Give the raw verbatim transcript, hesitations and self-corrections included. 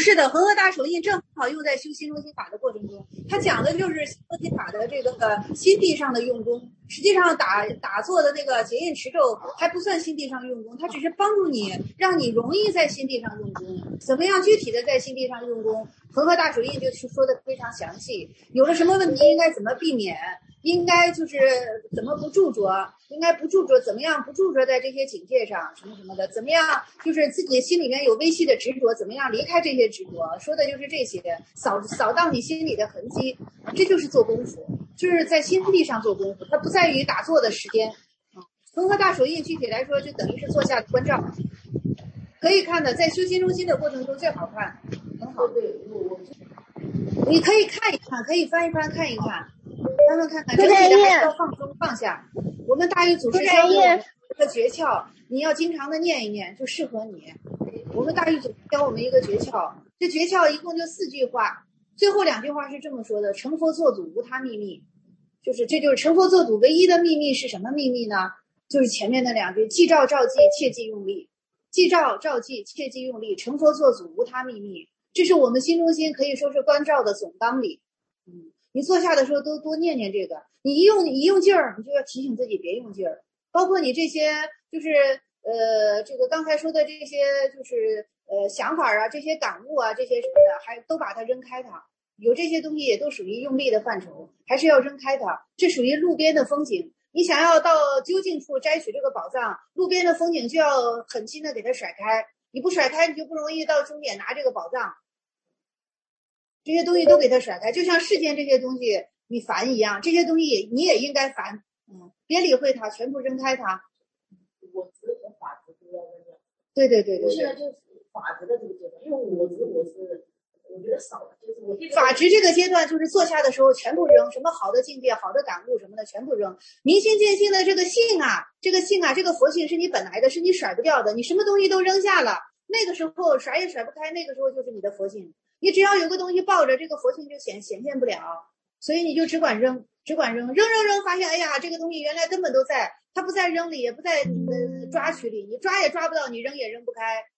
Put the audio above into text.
是的，恒河大手印正好用在修心中心法的过程中，它讲的就是心中心法的这个心地上的用功。实际上打打坐的那个结印持咒还不算心地上用功，它只是帮助你，让你容易在心地上用功。怎么样具体的在心地上用功，恒河大手印就是说的非常详细，有了什么问题应该怎么避免，应该就是怎么不驻着，应该不驻着，怎么样不驻着在这些警戒上，什么什么的，怎么样就是自己心里面有微细的执着，怎么样离开这些执着，说的就是这些，扫扫荡你心里的痕迹，这就是做功夫，就是在心地上做功夫，它不在于打坐的时间。恒河大手印具体来说就等于是坐下关照，可以看的，在修心中心的过程中最好看，很好。对，你可以看一看，可以翻一翻看一看。翻翻看看，整体的还是要放松放下。我们大禹祖师教我们一个诀窍，你要经常的念一念，就适合你。我们大禹祖师教我们一个诀窍，这诀窍一共就四句话，最后两句话是这么说的：成佛作祖无他秘密。就是这就是成佛作祖唯一的秘密是什么秘密呢？就是前面那两句：记照照记，切记用力。记照照记，切记用力。成佛作祖无他秘密。这是我们心中心可以说是关照的总纲领。嗯。你坐下的时候都多念念这个，你一用一用劲儿，你就要提醒自己别用劲儿。包括你这些就是呃这个刚才说的这些就是呃想法啊，这些感悟啊，这些什么的，还都把它扔开它。有这些东西也都属于用力的范畴，还是要扔开它。这属于路边的风景，你想要到究竟处摘取这个宝藏，路边的风景就要狠心的给它甩开。你不甩开，你就不容易到终点拿这个宝藏。这些东西都给它甩开，就像世间这些东西你烦一样，这些东西也你也应该烦，嗯，别理会它，全部扔开它。 我执和法执都要扔掉。 对对对对。 我现在就是法执的这个阶段，因为我执我是我觉得少了，就是我这个法执这个阶段就是坐下的时候全部扔，什么好的境界、好的感悟什么的全部扔。明心见性的这个性啊，这个性啊，这个佛性是你本来的，是你甩不掉的，你什么东西都扔下了，那个时候甩也甩不开，那个时候就是你的佛性。你只要有个东西抱着，这个佛性就显显现不了，所以你就只管扔，只管扔，扔扔扔，发现哎呀，这个东西原来根本都在，它不在扔里，也不在呃抓取里，你抓也抓不到，你扔也扔不开，